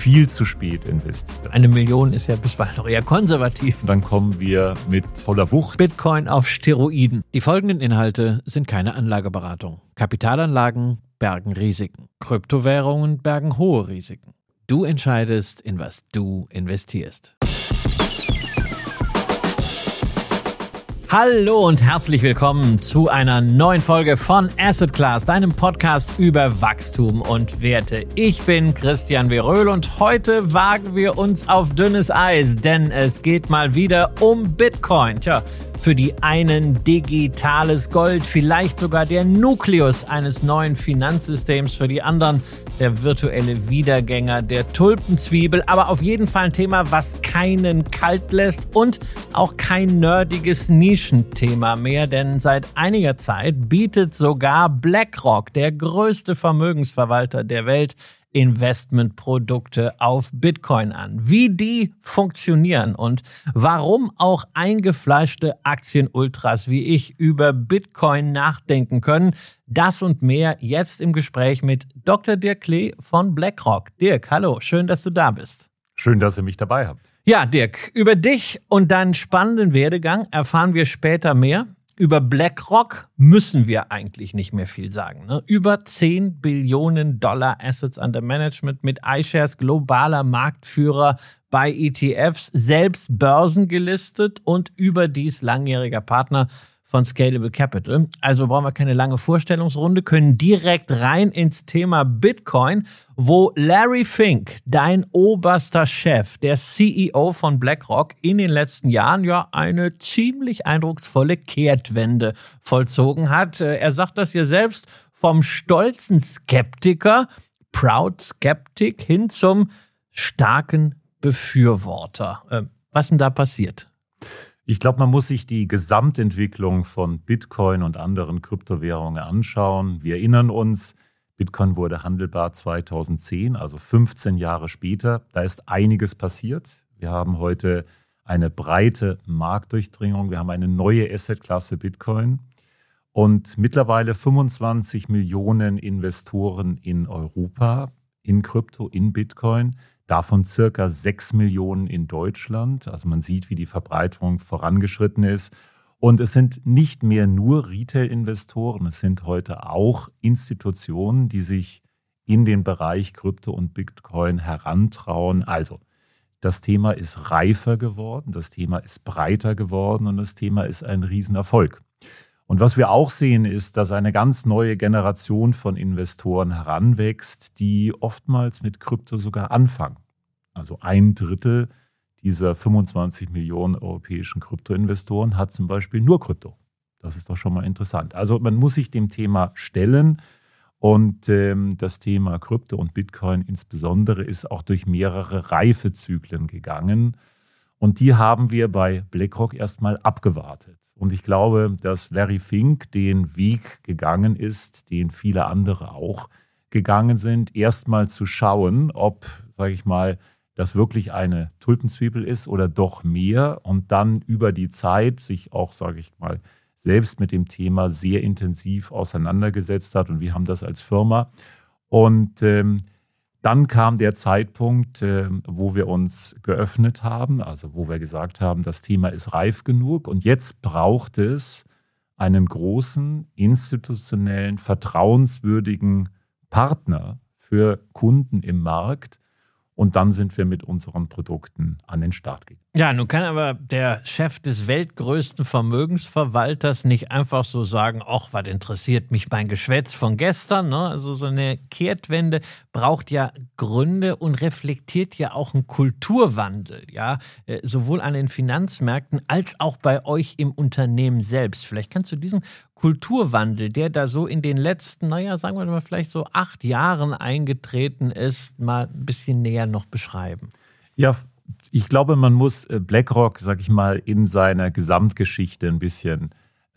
viel zu spät investiert. 1 Million ist ja bisweilen noch eher konservativ. Und dann kommen wir mit voller Wucht. Bitcoin auf Steroiden. Die folgenden Inhalte sind keine Anlageberatung. Kapitalanlagen bergen Risiken. Kryptowährungen bergen hohe Risiken. Du entscheidest, in was du investierst. Hallo und herzlich willkommen zu einer neuen Folge von Asset Class, deinem Podcast über Wachstum und Werte. Ich bin Christian W. Röhl und heute wagen wir uns auf dünnes Eis, denn es geht mal wieder um Bitcoin. Tja, für die einen digitales Gold, vielleicht sogar der Nukleus eines neuen Finanzsystems, für die anderen der virtuelle Wiedergänger der Tulpenzwiebel, aber auf jeden Fall ein Thema, was keinen kalt lässt und auch kein nerdiges Nischenthema mehr, denn seit einiger Zeit bietet sogar BlackRock, der größte Vermögensverwalter der Welt, Investmentprodukte auf Bitcoin an. Wie die funktionieren und warum auch eingefleischte Aktienultras wie ich über Bitcoin nachdenken können, das und mehr jetzt im Gespräch mit Dr. Dirk Klee von BlackRock. Dirk, hallo, schön, dass du da bist. Schön, dass ihr mich dabei habt. Ja, Dirk, über dich und deinen spannenden Werdegang erfahren wir später mehr. Über BlackRock müssen wir eigentlich nicht mehr viel sagen. Ne? Über 10 Billionen Dollar Assets under Management mit iShares, globaler Marktführer bei ETFs, selbst börsengelistet und überdies langjähriger Partner von Scalable Capital. Also brauchen wir keine lange Vorstellungsrunde, können direkt rein ins Thema Bitcoin, wo Larry Fink, dein oberster Chef, der CEO von BlackRock, in den letzten Jahren ja eine ziemlich eindrucksvolle Kehrtwende vollzogen hat. Er sagt das hier selbst, vom stolzen Skeptiker, Proud Skeptic, hin zum starken Befürworter. Was denn da passiert? Ich glaube, man muss sich die Gesamtentwicklung von Bitcoin und anderen Kryptowährungen anschauen. Wir erinnern uns, Bitcoin wurde handelbar 2010, also 15 Jahre später. Da ist einiges passiert. Wir haben heute eine breite Marktdurchdringung. Wir haben eine neue Assetklasse Bitcoin und mittlerweile 25 Millionen Investoren in Europa in Krypto, in Bitcoin. Davon circa 6 Millionen in Deutschland. Also man sieht, wie die Verbreitung vorangeschritten ist. Und es sind nicht mehr nur Retail-Investoren, es sind heute auch Institutionen, die sich in den Bereich Krypto und Bitcoin herantrauen. Also das Thema ist reifer geworden, das Thema ist breiter geworden und das Thema ist ein Riesenerfolg. Und was wir auch sehen, ist, dass eine ganz neue Generation von Investoren heranwächst, die oftmals mit Krypto sogar anfangen. Also 1/3 dieser 25 Millionen europäischen Kryptoinvestoren hat zum Beispiel nur Krypto. Das ist doch schon mal interessant. Also man muss sich dem Thema stellen und das Thema Krypto und Bitcoin insbesondere ist auch durch mehrere Reifezyklen gegangen. Und die haben wir bei BlackRock erstmal abgewartet. Und ich glaube, dass Larry Fink den Weg gegangen ist, den viele andere auch gegangen sind, erstmal zu schauen, ob, sage ich mal, das wirklich eine Tulpenzwiebel ist oder doch mehr und dann über die Zeit sich auch, sage ich mal, selbst mit dem Thema sehr intensiv auseinandergesetzt hat. Und wir haben das als Firma. Und dann kam der Zeitpunkt, wo wir uns geöffnet haben, also wo wir gesagt haben, das Thema ist reif genug und jetzt braucht es einen großen, institutionellen, vertrauenswürdigen Partner für Kunden im Markt. Und dann sind wir mit unseren Produkten an den Start gegangen. Ja, nun kann aber der Chef des weltgrößten Vermögensverwalters nicht einfach so sagen, ach, was interessiert mich mein Geschwätz von gestern. Ne? Also so eine Kehrtwende braucht ja Gründe und reflektiert ja auch einen Kulturwandel, ja, sowohl an den Finanzmärkten als auch bei euch im Unternehmen selbst. Vielleicht kannst du diesen Kulturwandel, der da so in den letzten, sagen wir mal vielleicht so 8 Jahren eingetreten ist, mal ein bisschen näher noch beschreiben. Ja, ich glaube, man muss BlackRock, sag ich mal, in seiner Gesamtgeschichte ein bisschen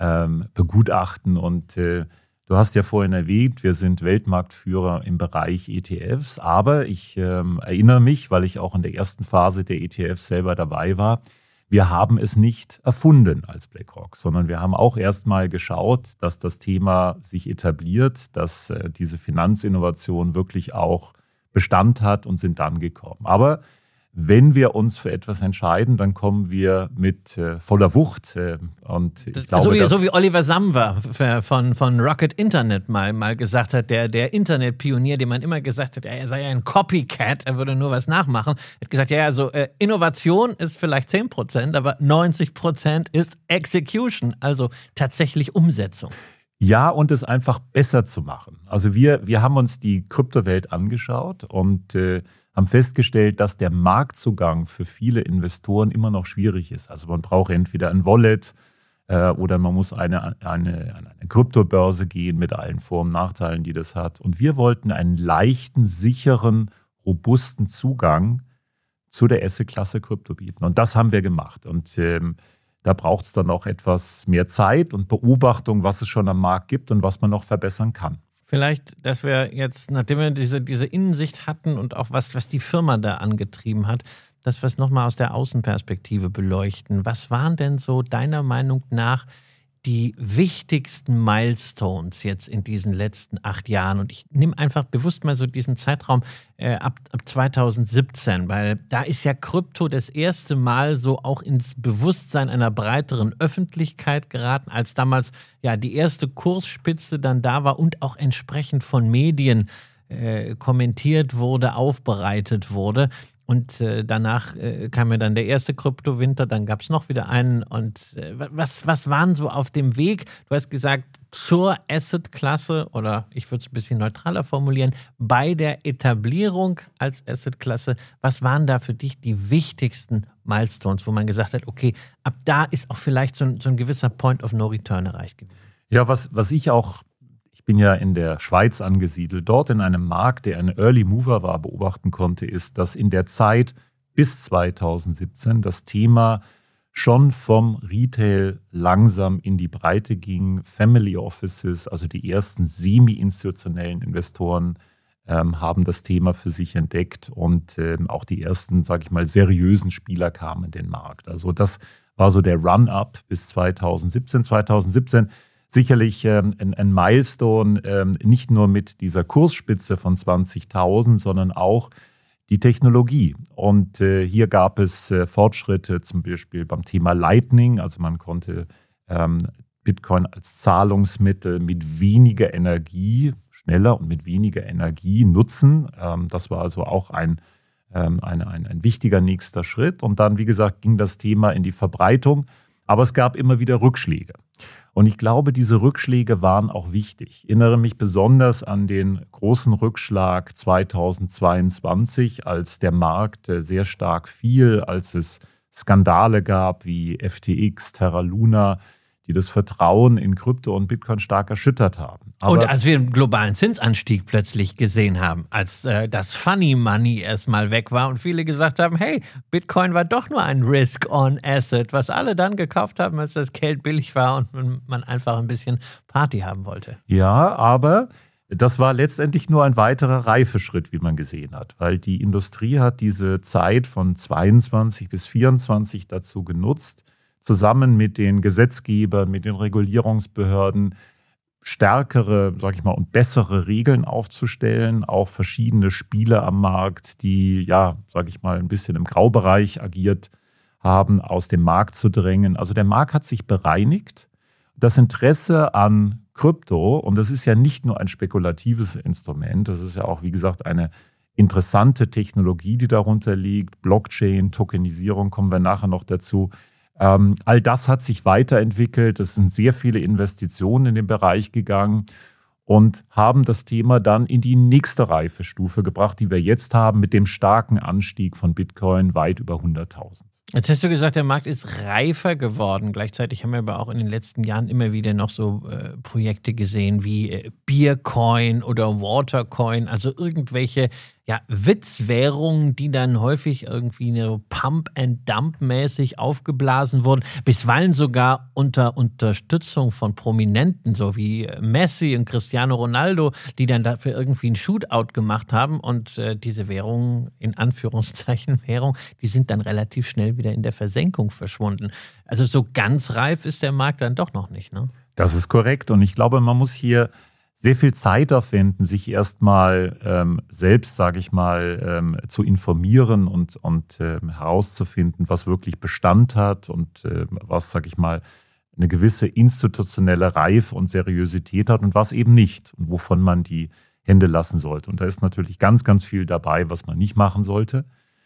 begutachten. Und du hast ja vorhin erwähnt, wir sind Weltmarktführer im Bereich ETFs. Aber ich erinnere mich, weil ich auch in der ersten Phase der ETFs selber dabei war, wir haben es nicht erfunden als BlackRock, sondern wir haben auch erstmal geschaut, dass das Thema sich etabliert, dass diese Finanzinnovation wirklich auch Bestand hat und sind dann gekommen. Aber wenn wir uns für etwas entscheiden, dann kommen wir mit voller Wucht. Und ich glaube, so wie Oliver Samwer von Rocket Internet mal gesagt hat, der Internetpionier, dem man immer gesagt hat, er sei ein Copycat, er würde nur was nachmachen. Er hat gesagt, Innovation ist vielleicht 10%, aber 90% ist Execution, also tatsächlich Umsetzung. Ja, und es einfach besser zu machen. Also wir haben uns die Kryptowelt angeschaut und haben festgestellt, dass der Marktzugang für viele Investoren immer noch schwierig ist. Also man braucht entweder ein Wallet oder man muss eine Kryptobörse gehen mit allen Vor- und Nachteilen, die das hat. Und wir wollten einen leichten, sicheren, robusten Zugang zu der Asset-Klasse Krypto bieten. Und das haben wir gemacht. Und da braucht es dann auch etwas mehr Zeit und Beobachtung, was es schon am Markt gibt und was man noch verbessern kann. Vielleicht, dass wir jetzt, nachdem wir diese Innensicht hatten und auch was die Firma da angetrieben hat, dass wir es nochmal aus der Außenperspektive beleuchten. Was waren denn so deiner Meinung nach die wichtigsten Milestones jetzt in diesen letzten 8 Jahren? Und ich nehme einfach bewusst mal so diesen Zeitraum ab 2017, weil da ist ja Krypto das erste Mal so auch ins Bewusstsein einer breiteren Öffentlichkeit geraten, als damals ja die erste Kursspitze dann da war und auch entsprechend von Medien kommentiert wurde, aufbereitet wurde. Und danach kam ja dann der erste Kryptowinter, dann gab es noch wieder einen. Und was waren so auf dem Weg? Du hast gesagt, zur Asset-Klasse, oder ich würde es ein bisschen neutraler formulieren, bei der Etablierung als Asset-Klasse. Was waren da für dich die wichtigsten Milestones, wo man gesagt hat, okay, ab da ist auch vielleicht so ein gewisser Point of No Return erreicht gewesen? Ja, was ich bin ja in der Schweiz angesiedelt, dort in einem Markt, der ein Early Mover war, beobachten konnte, ist, dass in der Zeit bis 2017 das Thema schon vom Retail langsam in die Breite ging. Family Offices, also die ersten semi-institutionellen Investoren, haben das Thema für sich entdeckt und auch die ersten, sage ich mal, seriösen Spieler kamen in den Markt. Also das war so der Run-up bis 2017. 2017 sicherlich ein Milestone, nicht nur mit dieser Kursspitze von 20.000, sondern auch die Technologie. Und hier gab es Fortschritte zum Beispiel beim Thema Lightning. Also man konnte Bitcoin als Zahlungsmittel mit weniger Energie, schneller und mit weniger Energie nutzen. Das war also auch ein wichtiger nächster Schritt. Und dann, wie gesagt, ging das Thema in die Verbreitung. Aber es gab immer wieder Rückschläge. Und ich glaube, diese Rückschläge waren auch wichtig. Ich erinnere mich besonders an den großen Rückschlag 2022, als der Markt sehr stark fiel, als es Skandale gab wie FTX, Terra Luna, die das Vertrauen in Krypto und Bitcoin stark erschüttert haben. Und als wir einen globalen Zinsanstieg plötzlich gesehen haben, als das Funny Money erstmal weg war und viele gesagt haben, hey, Bitcoin war doch nur ein Risk-on-Asset, was alle dann gekauft haben, als das Geld billig war und man einfach ein bisschen Party haben wollte. Ja, aber das war letztendlich nur ein weiterer Reifeschritt, wie man gesehen hat, weil die Industrie hat diese Zeit von 22 bis 24 dazu genutzt, zusammen mit den Gesetzgebern, mit den Regulierungsbehörden stärkere, sag ich mal, und bessere Regeln aufzustellen, auch verschiedene Spieler am Markt, die, ja, sag ich mal, ein bisschen im Graubereich agiert haben, aus dem Markt zu drängen. Also der Markt hat sich bereinigt. Das Interesse an Krypto, und das ist ja nicht nur ein spekulatives Instrument, das ist ja auch, wie gesagt, eine interessante Technologie, die darunter liegt, Blockchain, Tokenisierung, kommen wir nachher noch dazu. All das hat sich weiterentwickelt. Es sind sehr viele Investitionen in den Bereich gegangen und haben das Thema dann in die nächste Reifestufe gebracht, die wir jetzt haben, mit dem starken Anstieg von Bitcoin weit über 100.000. Jetzt hast du gesagt, der Markt ist reifer geworden. Gleichzeitig haben wir aber auch in den letzten Jahren immer wieder noch so Projekte gesehen wie Beercoin oder Watercoin, also irgendwelche Witzwährungen, die dann häufig irgendwie Pump-and-Dump-mäßig aufgeblasen wurden, bisweilen sogar unter Unterstützung von Prominenten, so wie Messi und Cristiano Ronaldo, die dann dafür irgendwie ein Shootout gemacht haben und diese Währungen, in Anführungszeichen Währung, die sind dann relativ schnell wieder in der Versenkung verschwunden. Also so ganz reif ist der Markt dann doch noch nicht, ne? Das ist korrekt und ich glaube, man muss hier sehr viel Zeit aufwenden, sich erstmal selbst, sage ich mal, zu informieren und herauszufinden, was wirklich Bestand hat und was, sage ich mal, eine gewisse institutionelle Reife und Seriosität hat und was eben nicht und wovon man die Hände lassen sollte. Und da ist natürlich ganz, ganz viel dabei, was man nicht machen sollte.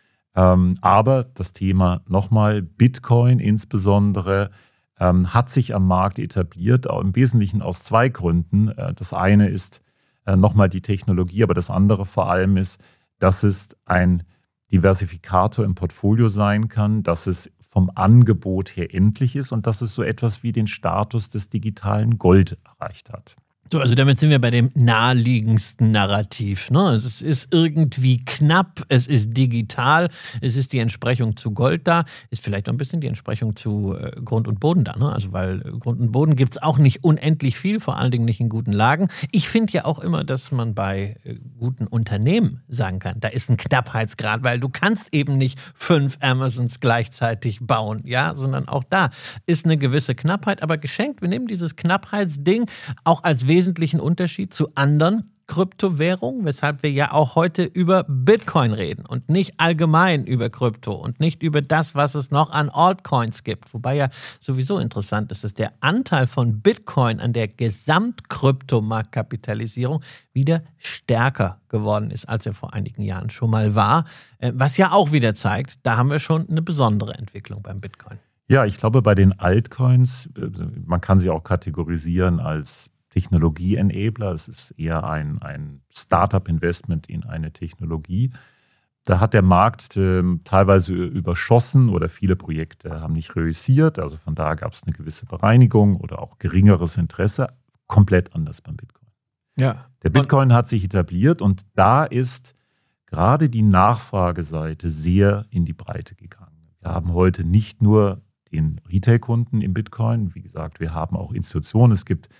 Aber das Thema nochmal, Bitcoin insbesondere, hat sich am Markt etabliert, im Wesentlichen aus zwei Gründen. Das eine ist nochmal die Technologie, aber das andere vor allem ist, dass es ein Diversifikator im Portfolio sein kann, dass es vom Angebot her endlich ist und dass es so etwas wie den Status des digitalen Gold erreicht hat. So, also damit sind wir bei dem naheliegendsten Narrativ. Ne? Es ist irgendwie knapp, es ist digital, es ist die Entsprechung zu Gold da, ist vielleicht auch ein bisschen die Entsprechung zu Grund und Boden da. Ne? Also weil Grund und Boden gibt es auch nicht unendlich viel, vor allen Dingen nicht in guten Lagen. Ich finde ja auch immer, dass man bei guten Unternehmen sagen kann, da ist ein Knappheitsgrad, weil du kannst eben nicht 5 Amazons gleichzeitig bauen, ja, sondern auch da ist eine gewisse Knappheit, aber geschenkt. Wir nehmen dieses Knappheitsding auch als wesentlichen Unterschied zu anderen Kryptowährungen, weshalb wir ja auch heute über Bitcoin reden und nicht allgemein über Krypto und nicht über das, was es noch an Altcoins gibt. Wobei ja sowieso interessant ist, dass der Anteil von Bitcoin an der Gesamtkryptomarktkapitalisierung wieder stärker geworden ist, als er vor einigen Jahren schon mal war. Was ja auch wieder zeigt, da haben wir schon eine besondere Entwicklung beim Bitcoin. Ja, ich glaube, bei den Altcoins, man kann sie auch kategorisieren als Technologie-Enabler. Es ist eher ein Startup-Investment in eine Technologie. Da hat der Markt teilweise überschossen oder viele Projekte haben nicht reüssiert. Also von da gab es eine gewisse Bereinigung oder auch geringeres Interesse. Komplett anders beim Bitcoin. Ja. Der Bitcoin hat sich etabliert und da ist gerade die Nachfrageseite sehr in die Breite gegangen. Wir haben heute nicht nur den Retail-Kunden im Bitcoin. Wie gesagt, wir haben auch Institutionen. Es gibt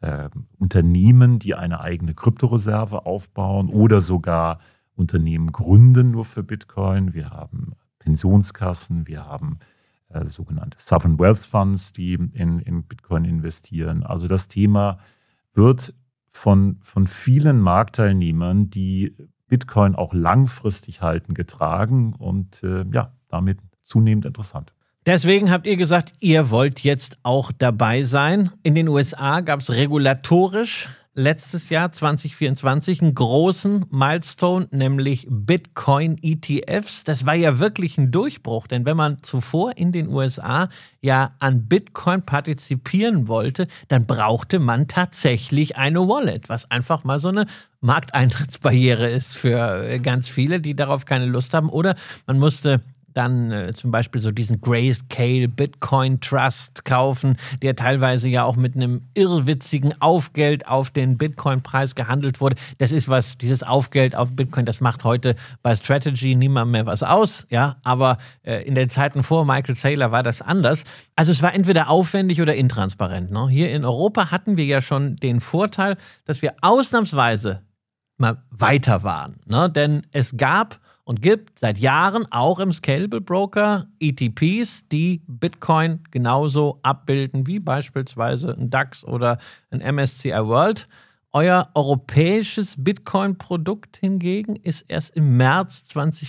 Unternehmen, die eine eigene Kryptoreserve aufbauen oder sogar Unternehmen gründen nur für Bitcoin. Wir haben Pensionskassen, wir haben sogenannte Sovereign Wealth Funds, die in Bitcoin investieren. Also das Thema wird von vielen Marktteilnehmern, die Bitcoin auch langfristig halten, getragen und damit zunehmend interessant. Deswegen habt ihr gesagt, ihr wollt jetzt auch dabei sein. In den USA gab es regulatorisch letztes Jahr 2024 einen großen Milestone, nämlich Bitcoin-ETFs. Das war ja wirklich ein Durchbruch, denn wenn man zuvor in den USA ja an Bitcoin partizipieren wollte, dann brauchte man tatsächlich eine Wallet, was einfach mal so eine Markteintrittsbarriere ist für ganz viele, die darauf keine Lust haben. Oder man musste dann zum Beispiel so diesen Grayscale Bitcoin Trust kaufen, der teilweise ja auch mit einem irrwitzigen Aufgeld auf den Bitcoin-Preis gehandelt wurde. Das ist was, dieses Aufgeld auf Bitcoin, das macht heute bei Strategy niemand mehr was aus, ja, aber in den Zeiten vor Michael Saylor war das anders. Also es war entweder aufwendig oder intransparent. Ne? Hier in Europa hatten wir ja schon den Vorteil, dass wir ausnahmsweise mal weiter waren, ne? Denn es gab und gibt seit Jahren auch im Scalable Broker ETPs, die Bitcoin genauso abbilden wie beispielsweise ein DAX oder ein MSCI World. Euer europäisches Bitcoin-Produkt hingegen ist erst im März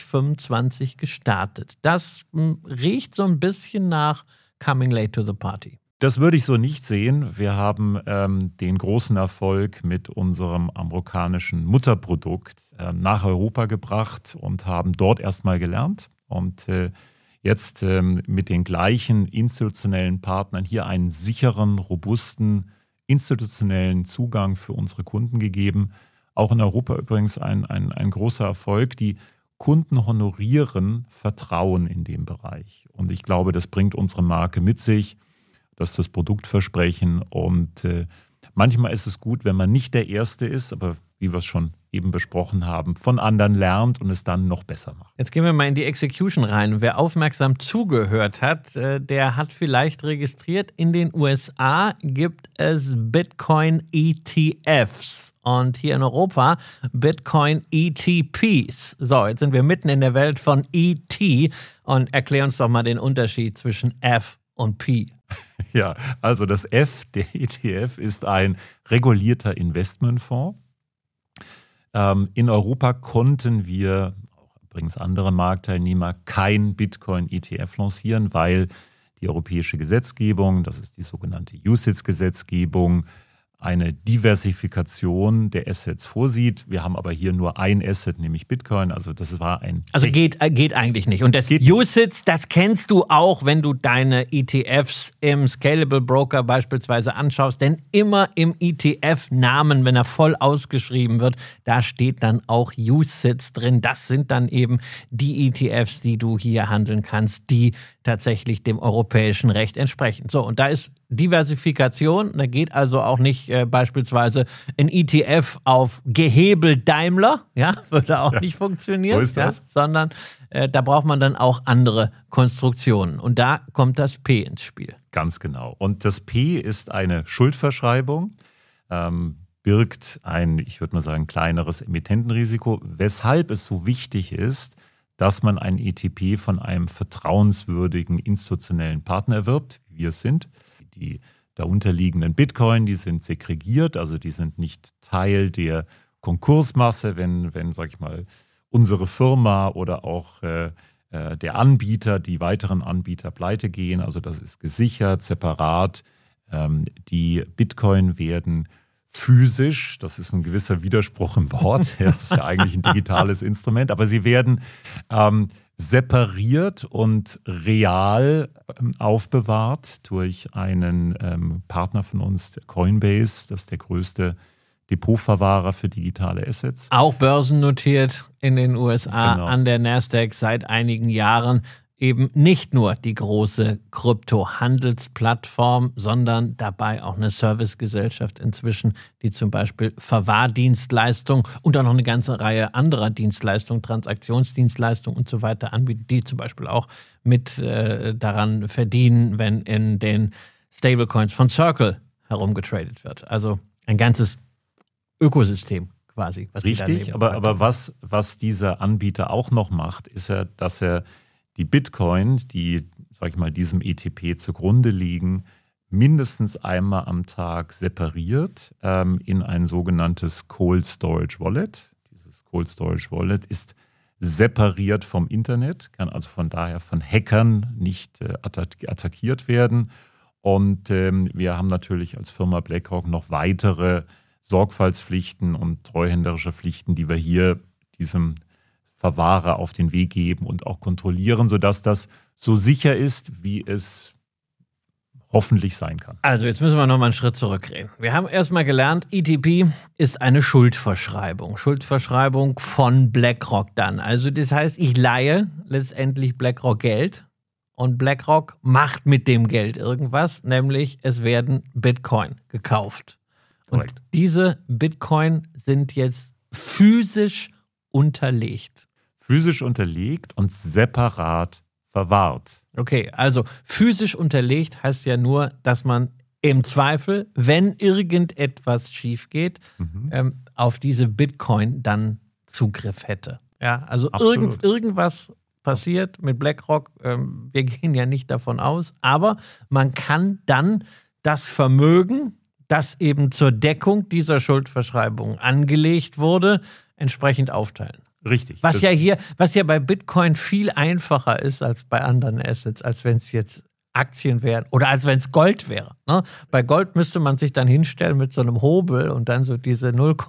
2025 gestartet. Das riecht so ein bisschen nach coming late to the party. Das würde ich so nicht sehen. Wir haben den großen Erfolg mit unserem amerikanischen Mutterprodukt nach Europa gebracht und haben dort erstmal gelernt. Und jetzt mit den gleichen institutionellen Partnern hier einen sicheren, robusten, institutionellen Zugang für unsere Kunden gegeben. Auch in Europa übrigens ein großer Erfolg. Die Kunden honorieren Vertrauen in dem Bereich. Und ich glaube, das bringt unsere Marke mit sich. Das ist das Produktversprechen und manchmal ist es gut, wenn man nicht der Erste ist, aber wie wir es schon eben besprochen haben, von anderen lernt und es dann noch besser macht. Jetzt gehen wir mal in die Execution rein. Wer aufmerksam zugehört hat, der hat vielleicht registriert, in den USA gibt es Bitcoin-ETFs und hier in Europa Bitcoin-ETPs. So, jetzt sind wir mitten in der Welt von ET und erklär uns doch mal den Unterschied zwischen F und P. Ja, also das F, der ETF, ist ein regulierter Investmentfonds. In Europa konnten wir, auch übrigens andere Marktteilnehmer, kein Bitcoin-ETF lancieren, weil die europäische Gesetzgebung, das ist die sogenannte UCITS-Gesetzgebung, eine Diversifikation der Assets vorsieht. Wir haben aber hier nur ein Asset, nämlich Bitcoin. Also das war Also geht eigentlich nicht. Und das UCITS, das kennst du auch, wenn du deine ETFs im Scalable Broker beispielsweise anschaust. Denn immer im ETF-Namen, wenn er voll ausgeschrieben wird, da steht dann auch UCITS drin. Das sind dann eben die ETFs, die du hier handeln kannst, die tatsächlich dem europäischen Recht entsprechen. So, und da ist Diversifikation, da geht also auch nicht beispielsweise ein ETF auf gehebelt Daimler, ja, würde auch nicht funktionieren, so ist das. Ja, sondern da braucht man dann auch andere Konstruktionen. Und da kommt das P ins Spiel. Ganz genau. Und das P ist eine Schuldverschreibung, birgt ein, ich würde mal sagen, kleineres Emittentenrisiko, weshalb es so wichtig ist, dass man ein ETP von einem vertrauenswürdigen institutionellen Partner erwirbt, wie wir es sind. Die darunterliegenden Bitcoin, die sind segregiert, also die sind nicht Teil der Konkursmasse, wenn sag ich mal, unsere Firma oder auch der Anbieter, die weiteren Anbieter pleite gehen. Also das ist gesichert, separat. Die Bitcoin werden physisch, das ist ein gewisser Widerspruch im Wort, das ist ja eigentlich ein digitales Instrument, aber sie werden separiert und real aufbewahrt durch einen Partner von uns, der Coinbase, das ist der größte Depotverwahrer für digitale Assets. Auch börsennotiert in den USA Genau. an der Nasdaq seit einigen Jahren. Eben nicht nur die große Krypto-Handelsplattform, sondern dabei auch eine Servicegesellschaft inzwischen, die zum Beispiel Verwahrdienstleistungen und auch noch eine ganze Reihe anderer Dienstleistungen, Transaktionsdienstleistungen und so weiter anbietet, die zum Beispiel auch mit daran verdienen, wenn in den Stablecoins von Circle herumgetradet wird. Also ein ganzes Ökosystem quasi. Was Richtig, aber was dieser Anbieter auch noch macht, ist ja, dass er die Bitcoin, die, sag ich mal, diesem ETP zugrunde liegen, mindestens einmal am Tag separiert in ein sogenanntes Cold Storage Wallet. Dieses Cold Storage Wallet ist separiert vom Internet, kann also von daher von Hackern nicht attackiert werden. Und wir haben natürlich als Firma BlackRock noch weitere Sorgfaltspflichten und treuhänderische Pflichten, die wir hier diesem Verwahrer auf den Weg geben und auch kontrollieren, sodass das so sicher ist, wie es hoffentlich sein kann. Also jetzt müssen wir nochmal einen Schritt zurückgehen. Wir haben erstmal gelernt, ETP ist eine Schuldverschreibung. Schuldverschreibung von BlackRock dann. Also das heißt, ich leihe letztendlich BlackRock Geld und BlackRock macht mit dem Geld irgendwas, nämlich es werden Bitcoin gekauft. Korrekt. Und diese Bitcoin sind jetzt physisch unterlegt. Physisch unterlegt und separat verwahrt. Okay, also physisch unterlegt heißt ja nur, dass man im Zweifel, wenn irgendetwas schief geht, auf diese Bitcoin dann Zugriff hätte. Ja, also irgendwas passiert mit BlackRock. Wir gehen ja nicht davon aus, aber man kann dann das Vermögen, das eben zur Deckung dieser Schuldverschreibung angelegt wurde, entsprechend aufteilen. Richtig. Was ja bei Bitcoin viel einfacher ist als bei anderen Assets, als wenn es jetzt Aktien wären oder als wenn es Gold wäre. Ne? Bei Gold müsste man sich dann hinstellen mit so einem Hobel und dann so diese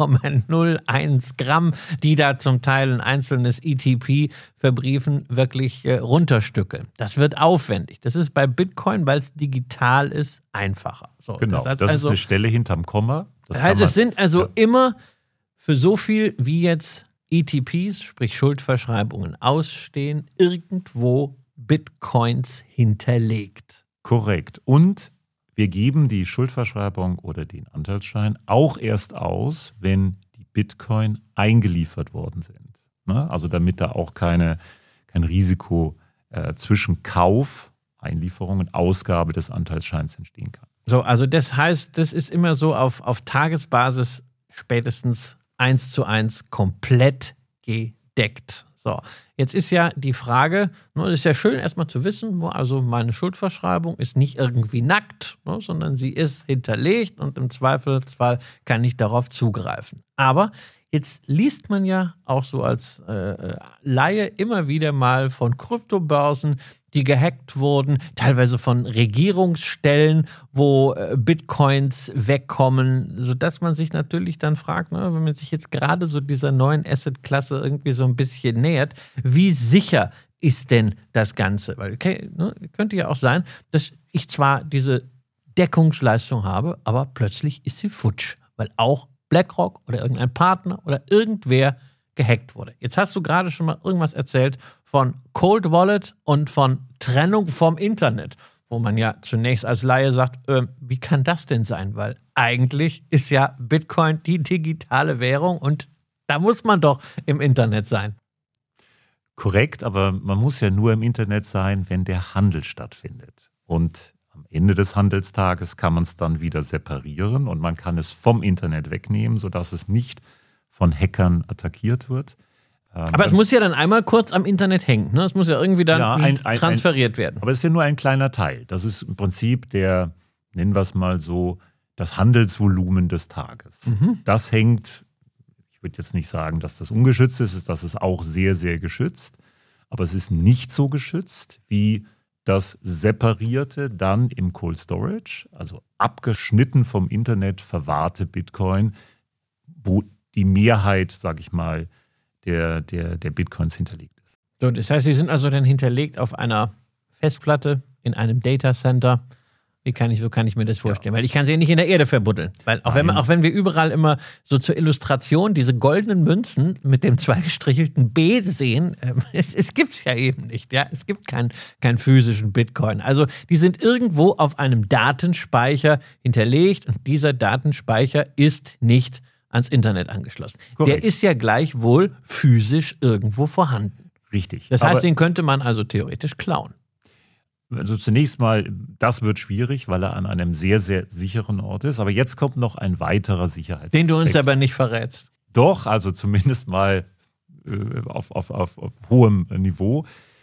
0,01 Gramm, die da zum Teil ein einzelnes ETP verbriefen, wirklich runterstückeln. Das wird aufwendig. Das ist bei Bitcoin, weil es digital ist, einfacher. So, genau, das also, ist eine Stelle hinterm Komma. Das heißt, es sind also immer für so viel wie jetzt ETPs, sprich Schuldverschreibungen, ausstehen, irgendwo Bitcoins hinterlegt. Korrekt. Und wir geben die Schuldverschreibung oder den Anteilsschein auch erst aus, wenn die Bitcoin eingeliefert worden sind. Ne? Also damit da auch kein Risiko zwischen Kauf, Einlieferung und Ausgabe des Anteilsscheins entstehen kann. So, also das heißt, das ist immer so auf Tagesbasis spätestens 1:1 komplett gedeckt. So, jetzt ist ja die Frage, es ist ja schön erstmal zu wissen, also meine Schuldverschreibung ist nicht irgendwie nackt, sondern sie ist hinterlegt und im Zweifelsfall kann ich darauf zugreifen. Aber jetzt liest man ja auch so als Laie immer wieder mal von Kryptobörsen, die gehackt wurden, teilweise von Regierungsstellen, wo Bitcoins wegkommen, sodass man sich natürlich dann fragt, wenn man sich jetzt gerade so dieser neuen Asset-Klasse irgendwie so ein bisschen nähert, wie sicher ist denn das Ganze? Weil könnte ja auch sein, dass ich zwar diese Deckungsleistung habe, aber plötzlich ist sie futsch, weil auch BlackRock oder irgendein Partner oder irgendwer gehackt wurde. Jetzt hast du gerade schon mal irgendwas erzählt von Cold Wallet und von Trennung vom Internet, wo man ja zunächst als Laie sagt, wie kann das denn sein? Weil eigentlich ist ja Bitcoin die digitale Währung und da muss man doch im Internet sein. Korrekt, aber man muss ja nur im Internet sein, wenn der Handel stattfindet. Und am Ende des Handelstages kann man es dann wieder separieren und man kann es vom Internet wegnehmen, sodass es nicht von Hackern attackiert wird. Aber es muss ja dann einmal kurz am Internet hängen. Ne? Es muss ja irgendwie dann transferiert werden. Aber es ist ja nur ein kleiner Teil. Das ist im Prinzip der, nennen wir es mal so, das Handelsvolumen des Tages. Das hängt, ich würde jetzt nicht sagen, dass das ungeschützt ist, das ist auch sehr, sehr geschützt. Aber es ist nicht so geschützt wie das separierte, dann im Cold Storage, also abgeschnitten vom Internet verwahrte Bitcoin, wo die Mehrheit, sage ich mal, der Bitcoins hinterlegt ist. So, das heißt, sie sind also dann hinterlegt auf einer Festplatte in einem Datacenter. So kann ich mir das vorstellen? Ja. Weil ich kann sie ja nicht in der Erde verbuddeln. Weil auch wenn wir überall immer so zur Illustration diese goldenen Münzen mit dem zweigestrichelten B sehen, es gibt es ja eben nicht. Ja? Es gibt keinen physischen Bitcoin. Also die sind irgendwo auf einem Datenspeicher hinterlegt und dieser Datenspeicher ist nicht ans Internet angeschlossen. Korrekt. Der ist ja gleichwohl physisch irgendwo vorhanden. Richtig. Das heißt, den könnte man also theoretisch klauen. Also zunächst mal, das wird schwierig, weil er an einem sehr, sehr sicheren Ort ist. Aber jetzt kommt noch ein weiterer Sicherheitsaspekt. Den du uns aber nicht verrätst. Doch, also zumindest mal auf hohem Niveau.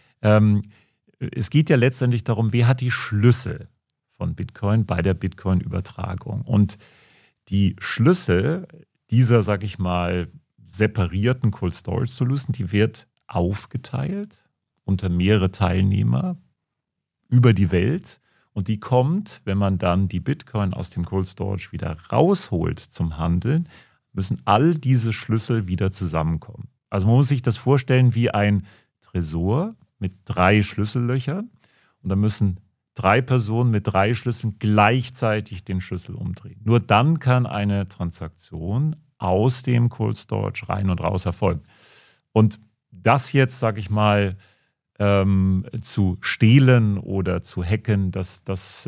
Es geht ja letztendlich darum, wer hat die Schlüssel von Bitcoin bei der Bitcoin-Übertragung. Und die Schlüssel dieser, sag ich mal, separierten Cold Storage Solution, die wird aufgeteilt unter mehrere Teilnehmer über die Welt und die kommt, wenn man dann die Bitcoin aus dem Cold Storage wieder rausholt zum Handeln, müssen all diese Schlüssel wieder zusammenkommen. Also man muss sich das vorstellen wie ein Tresor mit 3 Schlüssellöchern und da müssen 3 Personen mit 3 Schlüsseln gleichzeitig den Schlüssel umdrehen. Nur dann kann eine Transaktion aus dem Cold Storage rein und raus erfolgen. Und das jetzt, sage ich mal, zu stehlen oder zu hacken, das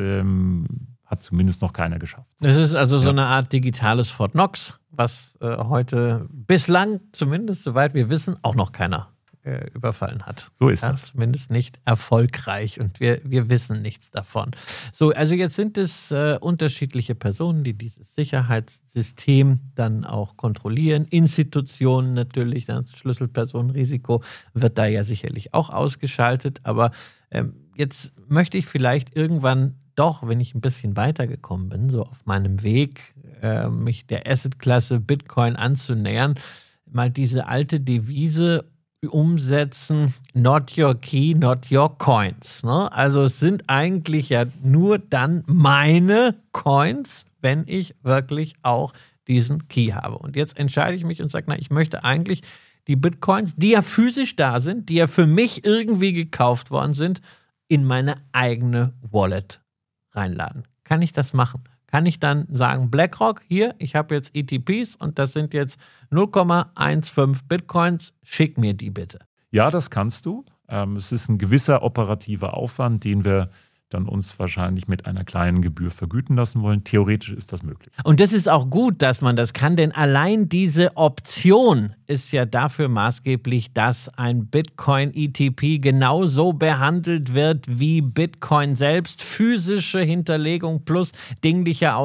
hat zumindest noch keiner geschafft. Das ist also so eine Art digitales Fort Knox, was heute bislang, zumindest soweit wir wissen, auch noch keiner überfallen hat. So ist das. Zumindest nicht erfolgreich und wir wissen nichts davon. So, also jetzt sind es unterschiedliche Personen, die dieses Sicherheitssystem dann auch kontrollieren. Institutionen natürlich, das Schlüsselpersonenrisiko wird da ja sicherlich auch ausgeschaltet. Aber jetzt möchte ich vielleicht irgendwann doch, wenn ich ein bisschen weitergekommen bin, so auf meinem Weg, mich der Assetklasse Bitcoin anzunähern, mal diese alte Devise umsetzen, not your key, not your coins. Ne? Also es sind eigentlich ja nur dann meine Coins, wenn ich wirklich auch diesen Key habe. Und jetzt entscheide ich mich und sage, ich möchte eigentlich die Bitcoins, die ja physisch da sind, die ja für mich irgendwie gekauft worden sind, in meine eigene Wallet reinladen. Kann ich das machen? Kann ich dann sagen, BlackRock, hier, ich habe jetzt ETPs und das sind jetzt 0,15 Bitcoins, schick mir die bitte. Ja, das kannst du. Es ist ein gewisser operativer Aufwand, den wir dann uns wahrscheinlich mit einer kleinen Gebühr vergüten lassen wollen. Theoretisch ist das möglich. Und das ist auch gut, dass man das kann, denn allein diese Option ist ja dafür maßgeblich, dass ein Bitcoin-ETP genauso behandelt wird wie Bitcoin selbst. Physische Hinterlegung plus dinglicher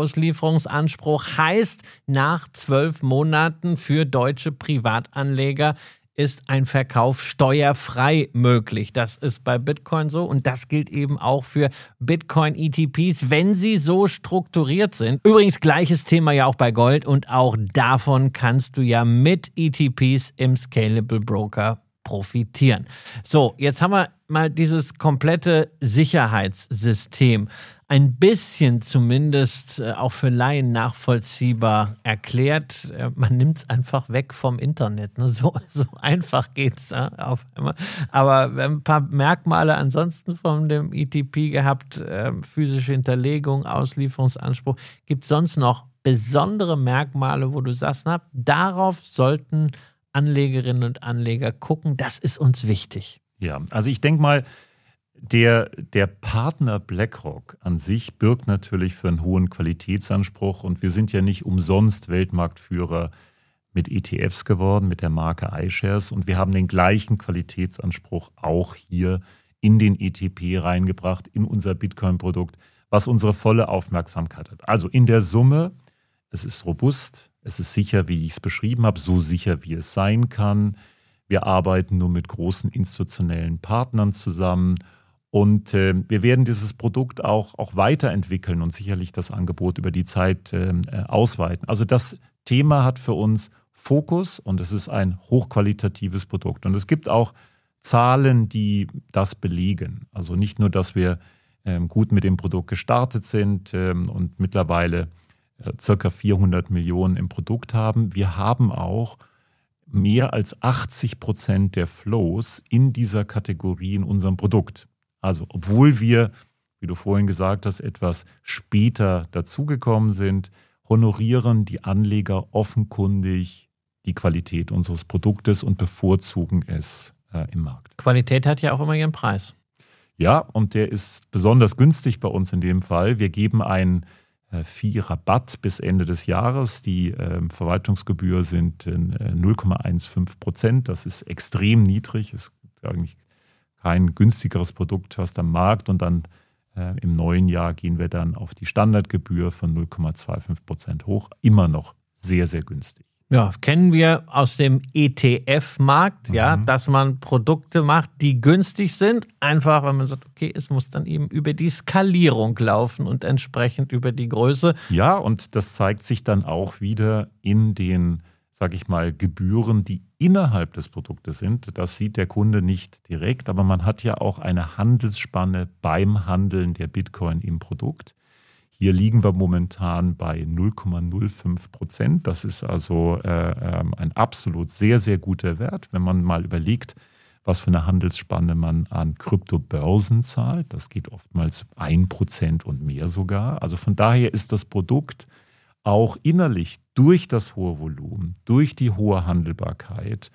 Auslieferungsanspruch heißt, nach 12 Monaten für deutsche Privatanleger ist ein Verkauf steuerfrei möglich. Das ist bei Bitcoin so und das gilt eben auch für Bitcoin-ETPs, wenn sie so strukturiert sind. Übrigens gleiches Thema ja auch bei Gold und auch davon kannst du ja mit ETPs im Scalable Broker profitieren. So, jetzt haben wir mal dieses komplette Sicherheitssystem ein bisschen zumindest auch für Laien nachvollziehbar erklärt. Man nimmt es einfach weg vom Internet. Ne? So einfach geht es auf einmal. Aber wir haben ein paar Merkmale ansonsten von dem ETP gehabt. Physische Hinterlegung, Auslieferungsanspruch. Gibt es sonst noch besondere Merkmale, wo du sagst, na, darauf sollten Anlegerinnen und Anleger gucken, das ist uns wichtig. Ja, also ich denke mal, der Partner BlackRock an sich birgt natürlich für einen hohen Qualitätsanspruch und wir sind ja nicht umsonst Weltmarktführer mit ETFs geworden, mit der Marke iShares und wir haben den gleichen Qualitätsanspruch auch hier in den ETP reingebracht, in unser Bitcoin-Produkt, was unsere volle Aufmerksamkeit hat. Also in der Summe, es ist robust, es ist sicher, wie ich es beschrieben habe, so sicher, wie es sein kann. Wir arbeiten nur mit großen institutionellen Partnern zusammen und wir werden dieses Produkt auch weiterentwickeln und sicherlich das Angebot über die Zeit ausweiten. Also das Thema hat für uns Fokus und es ist ein hochqualitatives Produkt. Und es gibt auch Zahlen, die das belegen. Also nicht nur, dass wir gut mit dem Produkt gestartet sind und mittlerweile circa 400 Millionen im Produkt haben. Wir haben auch mehr als 80% der Flows in dieser Kategorie in unserem Produkt. Also obwohl wir, wie du vorhin gesagt hast, etwas später dazugekommen sind, honorieren die Anleger offenkundig die Qualität unseres Produktes und bevorzugen es im Markt. Qualität hat ja auch immer ihren Preis. Ja, und der ist besonders günstig bei uns in dem Fall. Wir geben einen Fee-Rabatt bis Ende des Jahres. Die Verwaltungsgebühr sind 0,15%. Das ist extrem niedrig. Es ist eigentlich kein günstigeres Produkt fast am Markt. Und dann im neuen Jahr gehen wir dann auf die Standardgebühr von 0,25% hoch. Immer noch sehr, sehr günstig. Ja, kennen wir aus dem ETF-Markt, ja, dass man Produkte macht, die günstig sind. Einfach, weil man sagt, okay, es muss dann eben über die Skalierung laufen und entsprechend über die Größe. Ja, und das zeigt sich dann auch wieder in den, sage ich mal, Gebühren, die innerhalb des Produktes sind. Das sieht der Kunde nicht direkt, aber man hat ja auch eine Handelsspanne beim Handeln der Bitcoin im Produkt. Hier liegen wir momentan bei 0,05%. Das ist also ein absolut sehr, sehr guter Wert, wenn man mal überlegt, was für eine Handelsspanne man an Kryptobörsen zahlt. Das geht oftmals 1% und mehr sogar. Also von daher ist das Produkt auch innerlich durch das hohe Volumen, durch die hohe Handelbarkeit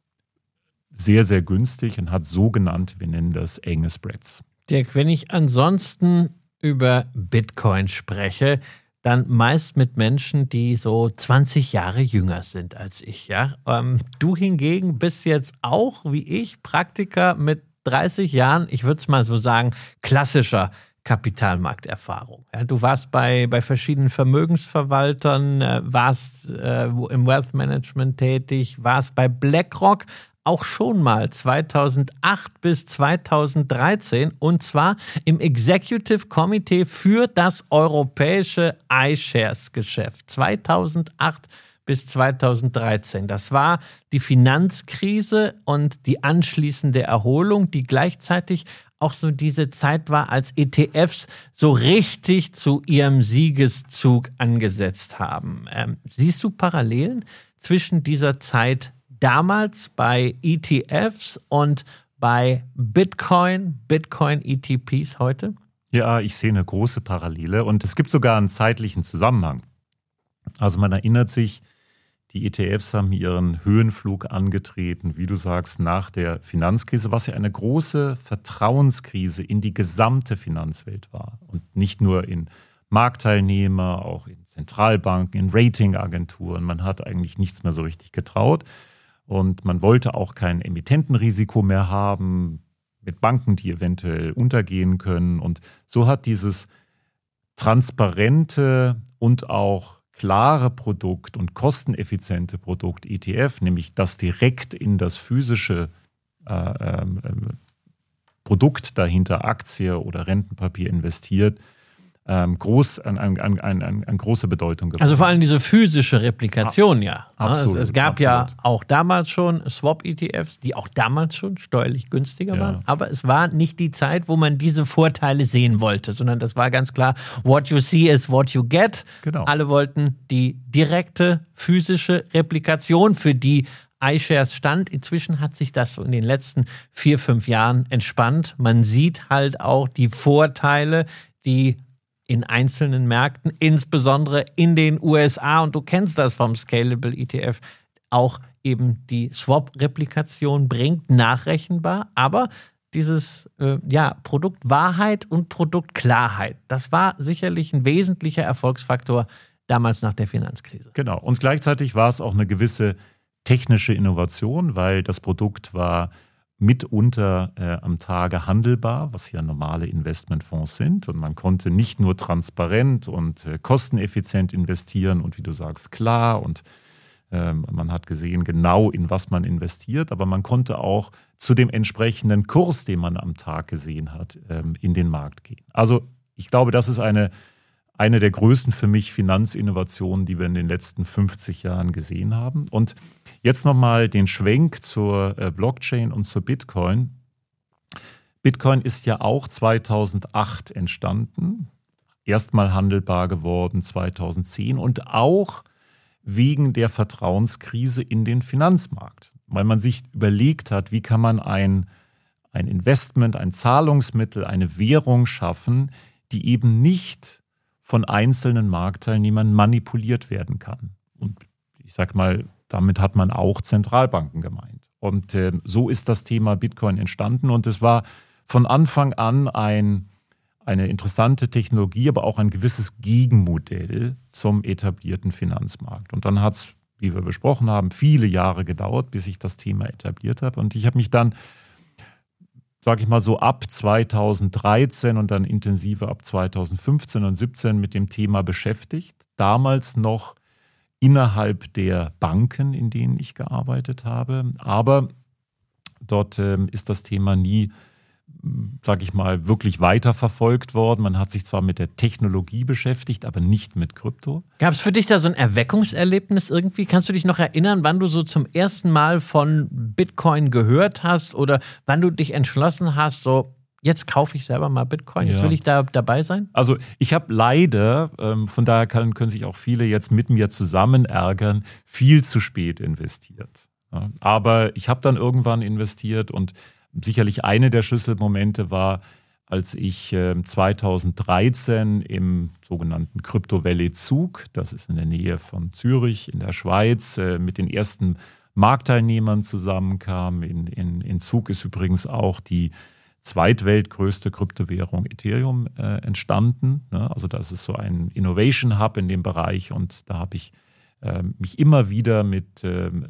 sehr, sehr günstig und hat sogenannte, wir nennen das enge Spreads. Dirk, wenn ich ansonsten über Bitcoin spreche, dann meist mit Menschen, die so 20 Jahre jünger sind als ich. Ja? Du hingegen bist jetzt auch, wie ich, Praktiker mit 30 Jahren, ich würde es mal so sagen, klassischer Kapitalmarkterfahrung. Ja, du warst bei verschiedenen Vermögensverwaltern, warst im Wealth Management tätig, warst bei BlackRock, auch schon mal 2008 bis 2013 und zwar im Executive Committee für das europäische iShares-Geschäft 2008 bis 2013. Das war die Finanzkrise und die anschließende Erholung, die gleichzeitig auch so diese Zeit war, als ETFs so richtig zu ihrem Siegeszug angesetzt haben. Siehst du Parallelen zwischen dieser Zeit damals bei ETFs und bei Bitcoin-ETPs heute? Ja, ich sehe eine große Parallele und es gibt sogar einen zeitlichen Zusammenhang. Also man erinnert sich, die ETFs haben ihren Höhenflug angetreten, wie du sagst, nach der Finanzkrise, was ja eine große Vertrauenskrise in die gesamte Finanzwelt war. Und nicht nur in Marktteilnehmer, auch in Zentralbanken, in Ratingagenturen. Man hat eigentlich nichts mehr so richtig getraut. Und man wollte auch kein Emittentenrisiko mehr haben mit Banken, die eventuell untergehen können. Und so hat dieses transparente und auch klare Produkt und kosteneffiziente Produkt ETF, nämlich das direkt in das physische Produkt dahinter, Aktie oder Rentenpapier investiert, an große Bedeutung gewonnen. Also vor allem diese physische Replikation, ja. Absolut. Es gab ja auch damals schon Swap-ETFs, die auch damals schon steuerlich günstiger waren, aber es war nicht die Zeit, wo man diese Vorteile sehen wollte, sondern das war ganz klar, what you see is what you get. Genau. Alle wollten die direkte physische Replikation, für die iShares stand. Inzwischen hat sich das so in den letzten 4-5 Jahren entspannt. Man sieht halt auch die Vorteile, die in einzelnen Märkten, insbesondere in den USA, und du kennst das vom Scalable ETF, auch eben die Swap-Replikation bringt, nachrechenbar, aber dieses Produktwahrheit und Produktklarheit, das war sicherlich ein wesentlicher Erfolgsfaktor damals nach der Finanzkrise. Genau, und gleichzeitig war es auch eine gewisse technische Innovation, weil das Produkt war mitunter am Tage handelbar, was ja normale Investmentfonds sind. Und man konnte nicht nur transparent und kosteneffizient investieren und wie du sagst, klar. Und man hat gesehen genau, in was man investiert. Aber man konnte auch zu dem entsprechenden Kurs, den man am Tag gesehen hat, in den Markt gehen. Also ich glaube, das ist eine der größten für mich Finanzinnovationen, die wir in den letzten 50 Jahren gesehen haben. Und jetzt nochmal den Schwenk zur Blockchain und zur Bitcoin. Bitcoin ist ja auch 2008 entstanden, erstmal handelbar geworden 2010 und auch wegen der Vertrauenskrise in den Finanzmarkt. Weil man sich überlegt hat, wie kann man ein Investment, ein Zahlungsmittel, eine Währung schaffen, die eben nicht von einzelnen Marktteilnehmern manipuliert werden kann. Und ich sage mal, damit hat man auch Zentralbanken gemeint. Und so ist das Thema Bitcoin entstanden. Und es war von Anfang an eine interessante Technologie, aber auch ein gewisses Gegenmodell zum etablierten Finanzmarkt. Und dann hat es, wie wir besprochen haben, viele Jahre gedauert, bis ich das Thema etabliert habe. Und ich habe mich dann, sage ich mal so, ab 2013 und dann intensiver ab 2015 und 2017 mit dem Thema beschäftigt. Damals noch innerhalb der Banken, in denen ich gearbeitet habe. Aber dort ist das Thema nie, sage ich mal, wirklich weiterverfolgt worden. Man hat sich zwar mit der Technologie beschäftigt, aber nicht mit Krypto. Gab es für dich da so ein Erweckungserlebnis irgendwie? Kannst du dich noch erinnern, wann du so zum ersten Mal von Bitcoin gehört hast oder wann du dich entschlossen hast, so jetzt kaufe ich selber mal Bitcoin, jetzt will ich da dabei sein? Also ich habe leider, von daher können sich auch viele jetzt mit mir zusammen ärgern, viel zu spät investiert. Ja, aber ich habe dann irgendwann investiert und sicherlich eine der Schlüsselmomente war, als ich 2013 im sogenannten Crypto Valley Zug, das ist in der Nähe von Zürich in der Schweiz, mit den ersten Marktteilnehmern zusammenkam. In Zug ist übrigens auch die zweitweltgrößte Kryptowährung Ethereum entstanden. Also das ist so ein Innovation Hub in dem Bereich und da habe ich mich immer wieder mit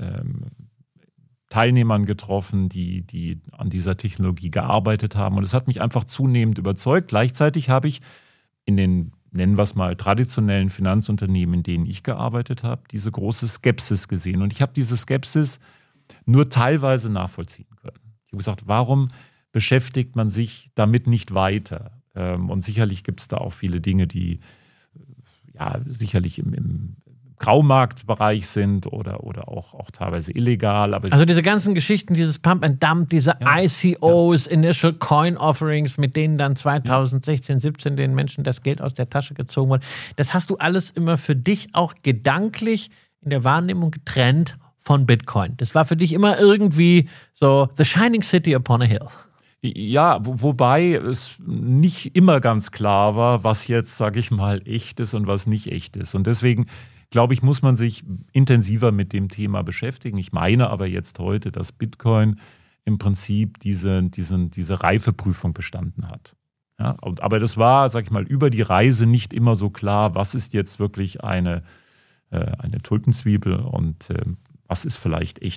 Teilnehmern getroffen, die an dieser Technologie gearbeitet haben. Und es hat mich einfach zunehmend überzeugt. Gleichzeitig habe ich in den, nennen wir es mal, traditionellen Finanzunternehmen, in denen ich gearbeitet habe, diese große Skepsis gesehen. Und ich habe diese Skepsis nur teilweise nachvollziehen können. Ich habe gesagt, warum beschäftigt man sich damit nicht weiter? Und sicherlich gibt es da auch viele Dinge, die sicherlich im Graumarktbereich sind oder auch teilweise illegal. Aber also diese ganzen Geschichten, dieses Pump and Dump, diese ICOs, Initial Coin Offerings, mit denen dann 2016, 17 den Menschen das Geld aus der Tasche gezogen wurde, das hast du alles immer für dich auch gedanklich in der Wahrnehmung getrennt von Bitcoin. Das war für dich immer irgendwie so the shining city upon a hill. Ja, wobei es nicht immer ganz klar war, was jetzt, sage ich mal, echt ist und was nicht echt ist. Und deswegen glaube ich, muss man sich intensiver mit dem Thema beschäftigen. Ich meine aber jetzt heute, dass Bitcoin im Prinzip diese Reifeprüfung bestanden hat. Ja, aber das war, sag ich mal, über die Reise nicht immer so klar, was ist jetzt wirklich eine Tulpenzwiebel und was ist vielleicht echtes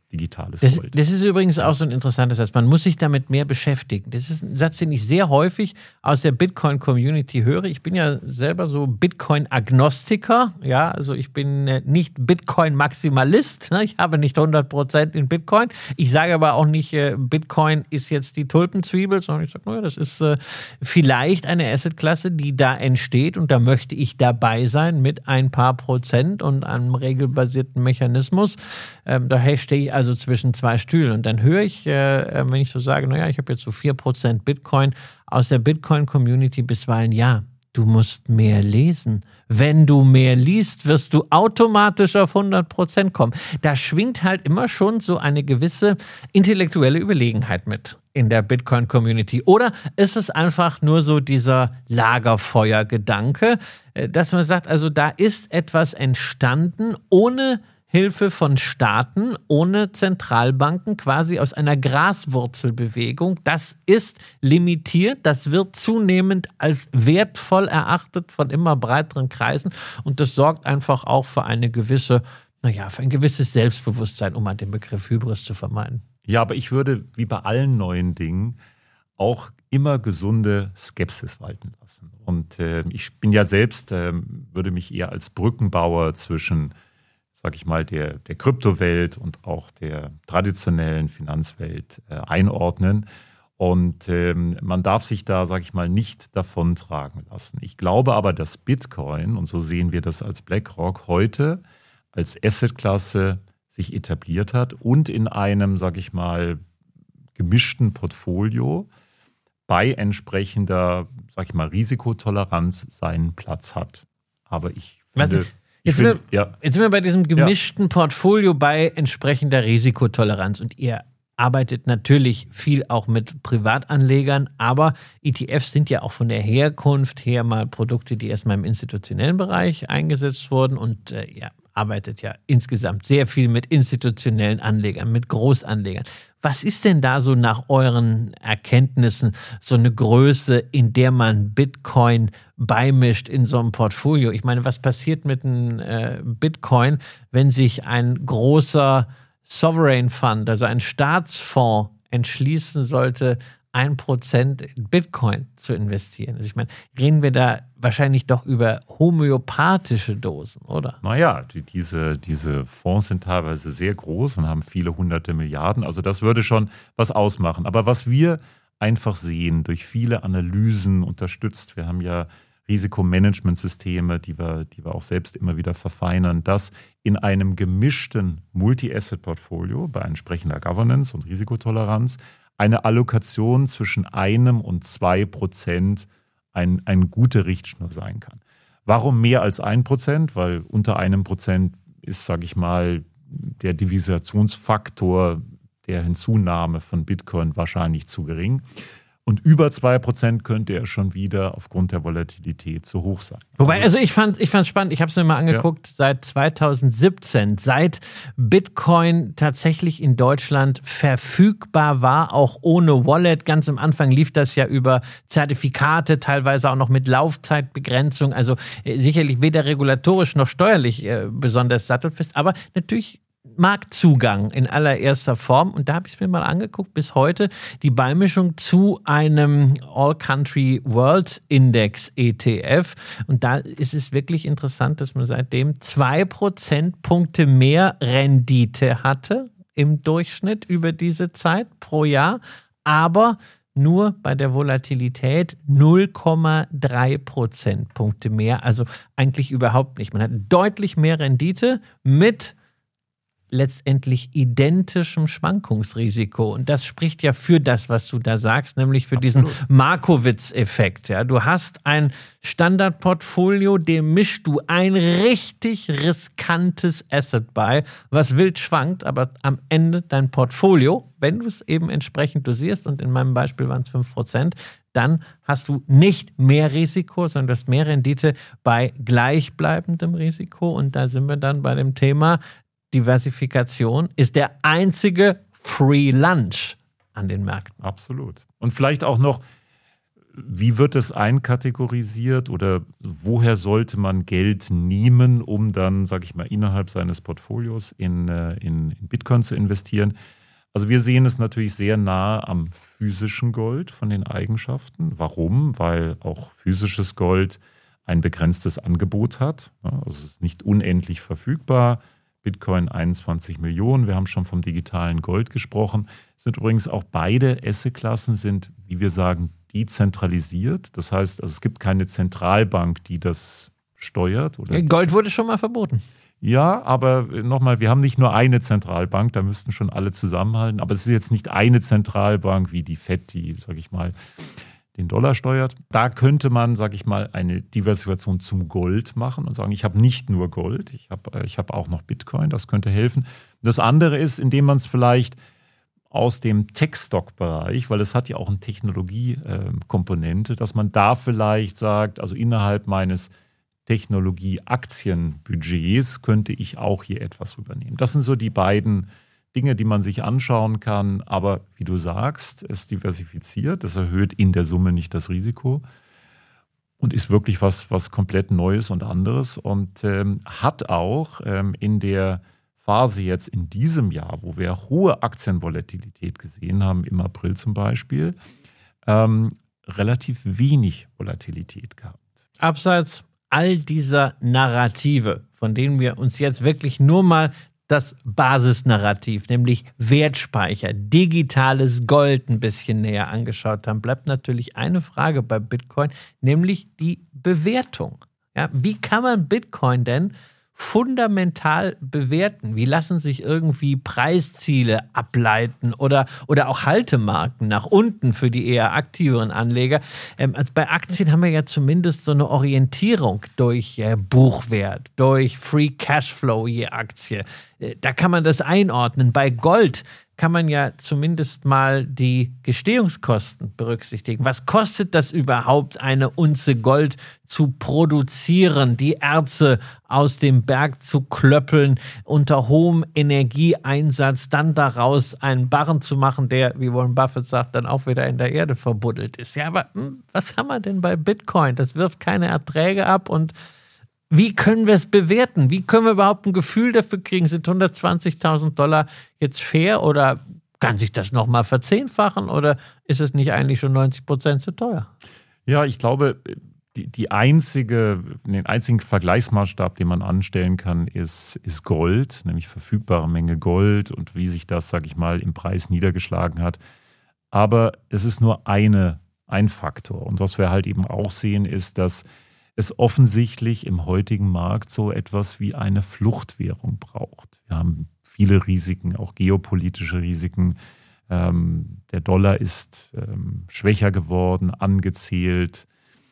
digitales Gold. Das ist übrigens auch so ein interessanter Satz. Man muss sich damit mehr beschäftigen. Das ist ein Satz, den ich sehr häufig aus der Bitcoin-Community höre. Ich bin ja selber so Bitcoin-Agnostiker. Ja, also ich bin nicht Bitcoin-Maximalist. Ich habe nicht 100% in Bitcoin. Ich sage aber auch nicht, Bitcoin ist jetzt die Tulpenzwiebel, sondern ich sage, naja, das ist vielleicht eine Assetklasse, die da entsteht und da möchte ich dabei sein mit ein paar Prozent und einem regelbasierten Mechanismus. Daher stehe ich also zwischen zwei Stühlen. Und dann höre ich, wenn ich so sage, naja, ich habe jetzt so 4% Bitcoin aus der Bitcoin-Community bisweilen, ja, du musst mehr lesen. Wenn du mehr liest, wirst du automatisch auf 100% kommen. Da schwingt halt immer schon so eine gewisse intellektuelle Überlegenheit mit in der Bitcoin-Community. Oder ist es einfach nur so dieser Lagerfeuer-Gedanke, dass man sagt, also da ist etwas entstanden ohne Hilfe von Staaten, ohne Zentralbanken, quasi aus einer Graswurzelbewegung. Das ist limitiert, das wird zunehmend als wertvoll erachtet von immer breiteren Kreisen und das sorgt einfach auch für eine gewisse, für ein gewisses Selbstbewusstsein, um mal den Begriff Hybris zu vermeiden. Ja, aber ich würde, wie bei allen neuen Dingen, auch immer gesunde Skepsis walten lassen. Und ich bin ja selbst, würde mich eher als Brückenbauer zwischen sag ich mal, der Kryptowelt und auch der traditionellen Finanzwelt einordnen. Und man darf sich da, sag ich mal, nicht davontragen lassen. Ich glaube aber, dass Bitcoin, und so sehen wir das als BlackRock, heute als Assetklasse sich etabliert hat und in einem, sag ich mal, gemischten Portfolio bei entsprechender, sag ich mal, Risikotoleranz seinen Platz hat. Aber ich finde... Jetzt sind wir bei diesem gemischten Portfolio bei entsprechender Risikotoleranz. Und ihr arbeitet natürlich viel auch mit Privatanlegern, aber ETFs sind ja auch von der Herkunft her mal Produkte, die erstmal im institutionellen Bereich eingesetzt wurden und ihr arbeitet ja insgesamt sehr viel mit institutionellen Anlegern, mit Großanlegern. Was ist denn da so nach euren Erkenntnissen so eine Größe, in der man Bitcoin beimischt in so einem Portfolio? Ich meine, was passiert mit einem Bitcoin, wenn sich ein großer Sovereign Fund, also ein Staatsfonds, entschließen sollte, 1% in Bitcoin zu investieren? Also ich meine, reden wir da wahrscheinlich doch über homöopathische Dosen, oder? Naja, diese Fonds sind teilweise sehr groß und haben viele hunderte Milliarden. Also das würde schon was ausmachen. Aber was wir einfach sehen, durch viele Analysen unterstützt, wir haben ja Risikomanagementsysteme, die wir auch selbst immer wieder verfeinern, dass in einem gemischten Multi-Asset-Portfolio bei entsprechender Governance und Risikotoleranz eine Allokation zwischen 1 und 2% eine gute Richtschnur sein kann. Warum mehr als 1%? Weil unter 1% ist, sage ich mal, der Divisationsfaktor der Hinzunahme von Bitcoin wahrscheinlich zu gering. Und über 2% könnte er schon wieder aufgrund der Volatilität zu hoch sein. Wobei, also ich fand's spannend, ich habe es mir mal angeguckt, seit 2017, seit Bitcoin tatsächlich in Deutschland verfügbar war, auch ohne Wallet. Ganz am Anfang lief das ja über Zertifikate, teilweise auch noch mit Laufzeitbegrenzung. Also sicherlich weder regulatorisch noch steuerlich besonders sattelfest, aber natürlich Marktzugang in allererster Form. Und da habe ich es mir mal angeguckt, bis heute die Beimischung zu einem All-Country World Index ETF. Und da ist es wirklich interessant, dass man seitdem 2 Prozentpunkte mehr Rendite hatte im Durchschnitt über diese Zeit pro Jahr. Aber nur bei der Volatilität 0,3 Prozentpunkte mehr. Also eigentlich überhaupt nicht. Man hat deutlich mehr Rendite mit letztendlich identischem Schwankungsrisiko. Und das spricht ja für das, was du da sagst, nämlich für diesen Markowitz-Effekt. Ja, du hast ein Standardportfolio, dem mischst du ein richtig riskantes Asset bei, was wild schwankt, aber am Ende dein Portfolio, wenn du es eben entsprechend dosierst, und in meinem Beispiel waren es 5%, dann hast du nicht mehr Risiko, sondern du hast mehr Rendite bei gleichbleibendem Risiko. Und da sind wir dann bei dem Thema, Diversifikation ist der einzige Free Lunch an den Märkten. Absolut. Und vielleicht auch noch, Wie wird es einkategorisiert oder woher sollte man Geld nehmen, um dann, sage ich mal, innerhalb seines Portfolios in Bitcoin zu investieren? Also wir sehen es natürlich sehr nah am physischen Gold von den Eigenschaften. Warum? Weil auch physisches Gold ein begrenztes Angebot hat. Also es ist nicht unendlich verfügbar. Bitcoin 21 Millionen. Wir haben schon vom digitalen Gold gesprochen. Sind übrigens auch beide Assetklassen sind, wie wir sagen, dezentralisiert. Das heißt, also es gibt keine Zentralbank, die das steuert. Oder Gold wurde schon mal verboten. Ja, aber nochmal, wir haben nicht nur eine Zentralbank, da müssten schon alle zusammenhalten. Aber es ist jetzt nicht eine Zentralbank wie die FED, die, sage ich mal, den Dollar steuert. Da könnte man, sage ich mal, eine Diversifikation zum Gold machen und sagen, ich habe nicht nur Gold, ich habe auch noch Bitcoin, das könnte helfen. Das andere ist, indem man es vielleicht aus dem Tech-Stock-Bereich, weil es hat ja auch eine Technologie-Komponente, dass man da vielleicht sagt, also innerhalb meines Technologie-Aktienbudgets könnte ich auch hier etwas übernehmen. Das sind so die beiden Dinge, die man sich anschauen kann. Aber wie du sagst, es diversifiziert, das erhöht in der Summe nicht das Risiko und ist wirklich was komplett Neues und anderes und hat auch in der Phase jetzt in diesem Jahr, wo wir hohe Aktienvolatilität gesehen haben, im April zum Beispiel, relativ wenig Volatilität gehabt. Abseits all dieser Narrative, von denen wir uns jetzt wirklich nur mal das Basisnarrativ, nämlich Wertspeicher, digitales Gold ein bisschen näher angeschaut haben, bleibt natürlich eine Frage bei Bitcoin, nämlich die Bewertung. Ja, wie kann man Bitcoin denn fundamental bewerten? Wie lassen sich irgendwie Preisziele ableiten oder auch Haltemarken nach unten für die eher aktiveren Anleger? Also bei Aktien haben wir ja zumindest so eine Orientierung durch Buchwert, durch Free Cashflow je Aktie. Da kann man das einordnen. Bei Gold kann man ja zumindest mal die Gestehungskosten berücksichtigen. Was kostet das überhaupt, eine Unze Gold zu produzieren, die Erze aus dem Berg zu klöppeln, unter hohem Energieeinsatz, dann daraus einen Barren zu machen, der, wie Warren Buffett sagt, dann auch wieder in der Erde verbuddelt ist. Ja, aber was haben wir denn bei Bitcoin? Das wirft keine Erträge ab und wie können wir es bewerten? Wie können wir überhaupt ein Gefühl dafür kriegen? Sind 120.000 Dollar jetzt fair oder kann sich das nochmal verzehnfachen oder ist es nicht eigentlich schon 90% zu teuer? Ja, ich glaube, den einzigen Vergleichsmaßstab, den man anstellen kann, ist Gold, nämlich verfügbare Menge Gold und wie sich das, sage ich mal, im Preis niedergeschlagen hat. Aber es ist nur ein Faktor. Und was wir halt eben auch sehen, ist, dass es offensichtlich im heutigen Markt so etwas wie eine Fluchtwährung braucht. Wir haben viele Risiken, auch geopolitische Risiken. Der Dollar ist schwächer geworden, angezählt.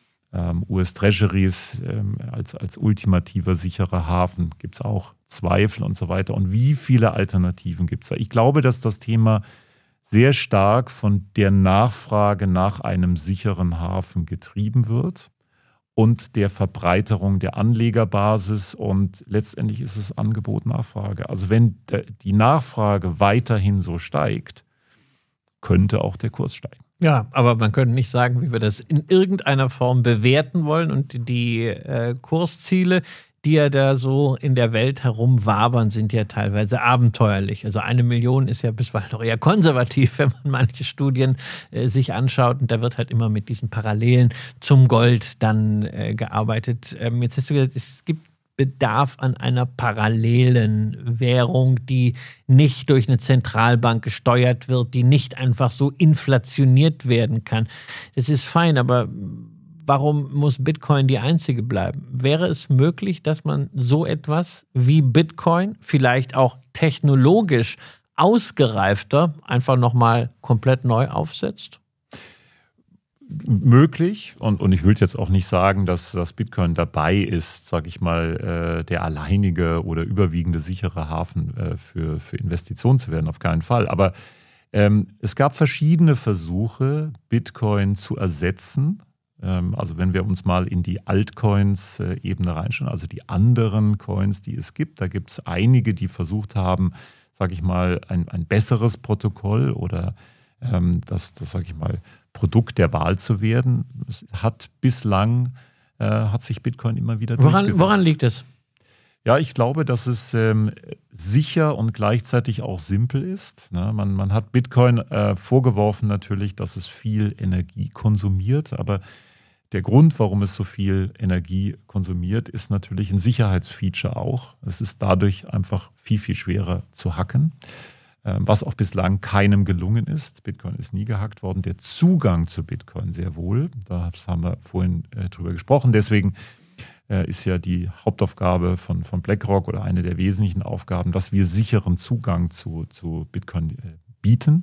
US-Treasuries als ultimativer sicherer Hafen gibt es auch Zweifel und so weiter. Und wie viele Alternativen gibt es da? Ich glaube, dass das Thema sehr stark von der Nachfrage nach einem sicheren Hafen getrieben wird und der Verbreiterung der Anlegerbasis und letztendlich ist es Angebot-Nachfrage. Also wenn die Nachfrage weiterhin so steigt, könnte auch der Kurs steigen. Ja, aber man könnte nicht sagen, wie wir das in irgendeiner Form bewerten wollen und die Kursziele, die ja da so in der Welt herumwabern, sind ja teilweise abenteuerlich. Also 1 Million ist ja bisweilen noch eher konservativ, wenn man manche Studien sich anschaut. Und da wird halt immer mit diesen Parallelen zum Gold dann gearbeitet. Jetzt hast du gesagt, es gibt Bedarf an einer parallelen Währung, die nicht durch eine Zentralbank gesteuert wird, die nicht einfach so inflationiert werden kann. Das ist fein, aber warum muss Bitcoin die einzige bleiben? Wäre es möglich, dass man so etwas wie Bitcoin, vielleicht auch technologisch ausgereifter, einfach nochmal komplett neu aufsetzt? Möglich und ich will jetzt auch nicht sagen, dass das Bitcoin dabei ist, sage ich mal, der alleinige oder überwiegende sichere Hafen für Investitionen zu werden, auf keinen Fall. Aber es gab verschiedene Versuche, Bitcoin zu ersetzen. Also wenn wir uns mal in die Altcoins-Ebene reinschauen, also die anderen Coins, die es gibt, da gibt es einige, die versucht haben, sage ich mal, ein besseres Protokoll oder das sage ich mal, Produkt der Wahl zu werden. Es hat bislang hat sich Bitcoin immer wieder durchgesetzt. Woran liegt es? Ja, ich glaube, dass es sicher und gleichzeitig auch simpel ist. Ne? Man hat Bitcoin vorgeworfen natürlich, dass es viel Energie konsumiert, aber der Grund, warum es so viel Energie konsumiert, ist natürlich ein Sicherheitsfeature auch. Es ist dadurch einfach viel, viel schwerer zu hacken, was auch bislang keinem gelungen ist. Bitcoin ist nie gehackt worden. Der Zugang zu Bitcoin sehr wohl. Das haben wir vorhin drüber gesprochen. Deswegen ist ja die Hauptaufgabe von BlackRock oder eine der wesentlichen Aufgaben, dass wir sicheren Zugang zu Bitcoin bieten.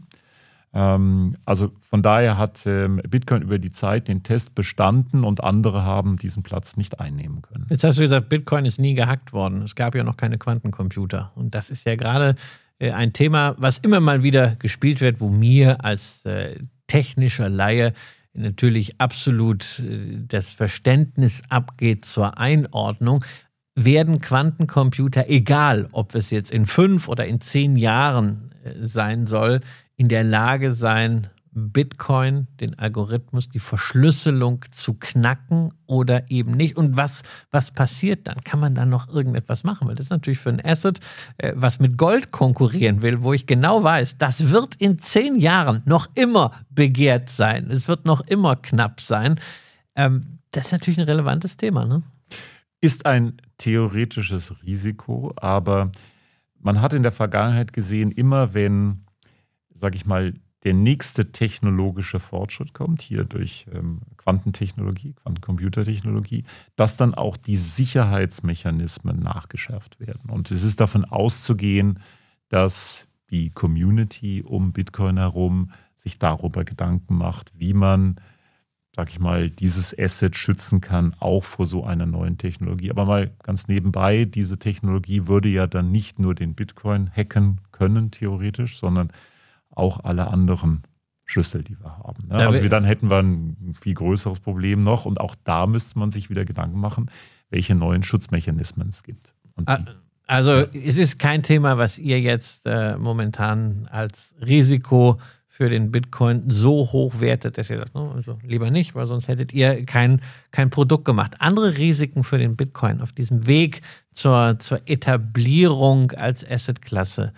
Also von daher hat Bitcoin über die Zeit den Test bestanden und andere haben diesen Platz nicht einnehmen können. Jetzt hast du gesagt, Bitcoin ist nie gehackt worden. Es gab ja noch keine Quantencomputer. Und das ist ja gerade ein Thema, was immer mal wieder gespielt wird, wo mir als technischer Laie natürlich absolut das Verständnis abgeht zur Einordnung. Werden Quantencomputer, egal ob es jetzt in 5 oder in 10 Jahren sein soll, in der Lage sein, Bitcoin, den Algorithmus, die Verschlüsselung zu knacken oder eben nicht? Und was passiert dann? Kann man dann noch irgendetwas machen? Weil das ist natürlich für ein Asset, was mit Gold konkurrieren will, wo ich genau weiß, das wird in 10 Jahren noch immer begehrt sein. Es wird noch immer knapp sein. Das ist natürlich ein relevantes Thema, ne? Ist ein theoretisches Risiko, aber man hat in der Vergangenheit gesehen, immer wenn, sage ich mal, der nächste technologische Fortschritt kommt, hier durch Quantentechnologie, Quantencomputertechnologie, dass dann auch die Sicherheitsmechanismen nachgeschärft werden. Und es ist davon auszugehen, dass die Community um Bitcoin herum sich darüber Gedanken macht, wie man, sag ich mal, dieses Asset schützen kann, auch vor so einer neuen Technologie. Aber mal ganz nebenbei, diese Technologie würde ja dann nicht nur den Bitcoin hacken können, theoretisch, sondern auch alle anderen Schlüssel, die wir haben. Ne? Also dann hätten wir ein viel größeres Problem noch und auch da müsste man sich wieder Gedanken machen, welche neuen Schutzmechanismen es gibt. Also es ist kein Thema, was ihr jetzt momentan als Risiko für den Bitcoin so hoch wertet, dass ihr sagt, also lieber nicht, weil sonst hättet ihr kein Produkt gemacht. Andere Risiken für den Bitcoin auf diesem Weg zur Etablierung als Assetklasse.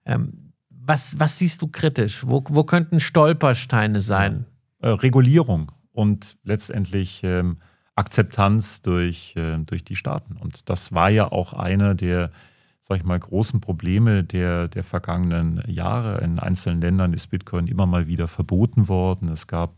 Was siehst du kritisch? Wo könnten Stolpersteine sein? Regulierung und letztendlich Akzeptanz durch die Staaten. Und das war ja auch eine der, sag ich mal, großen Probleme der vergangenen Jahre. In einzelnen Ländern ist Bitcoin immer mal wieder verboten worden. Es gab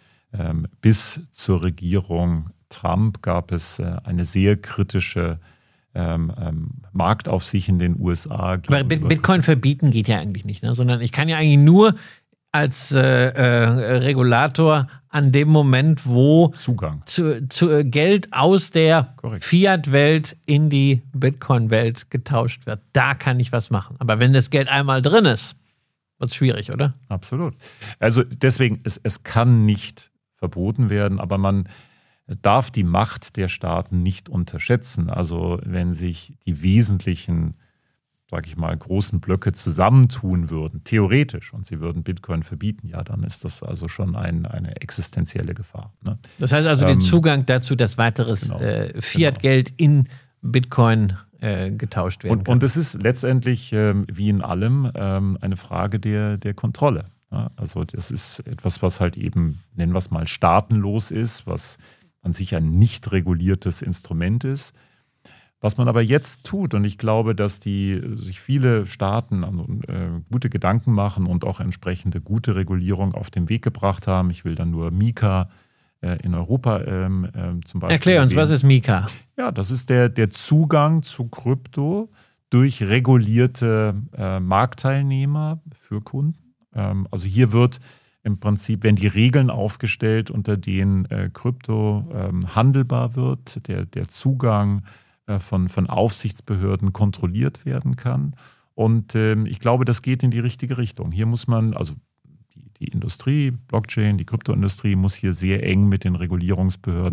bis zur Regierung Trump gab es eine sehr kritische Marktaufsicht in den USA. Aber Bitcoin verbieten geht ja eigentlich nicht, ne? Sondern ich kann ja eigentlich nur als Regulator an dem Moment, wo Zugang zu Geld aus der Fiat-Welt in die Bitcoin-Welt getauscht wird. Da kann ich was machen. Aber wenn das Geld einmal drin ist, wird es schwierig, oder? Absolut. Also deswegen, es kann nicht verboten werden, aber man darf die Macht der Staaten nicht unterschätzen. Also wenn sich die wesentlichen, sage ich mal, großen Blöcke zusammentun würden, theoretisch, und sie würden Bitcoin verbieten, ja, dann ist das also schon eine existenzielle Gefahr. Ne? Das heißt also den Zugang dazu, dass weiteres Fiat-Geld in Bitcoin getauscht werden kann. Und es ist letztendlich, wie in allem, eine Frage der Kontrolle. Ja? Also das ist etwas, was halt eben, nennen wir es mal, staatenlos ist, was an sich ein nicht reguliertes Instrument ist. Was man aber jetzt tut, und ich glaube, dass sich viele Staaten gute Gedanken machen und auch entsprechende gute Regulierung auf den Weg gebracht haben. Ich will dann nur MiCA in Europa zum Beispiel. Erklär uns, was ist MiCA? Ja, das ist der Zugang zu Krypto durch regulierte Marktteilnehmer für Kunden. Also hier im Prinzip werden die Regeln aufgestellt, unter denen Krypto handelbar wird, der Zugang von Aufsichtsbehörden kontrolliert werden kann. Und ich glaube, das geht in die richtige Richtung. Hier muss man, also die Industrie, Blockchain, die Kryptoindustrie muss hier sehr eng mit den Regulierungsbehörden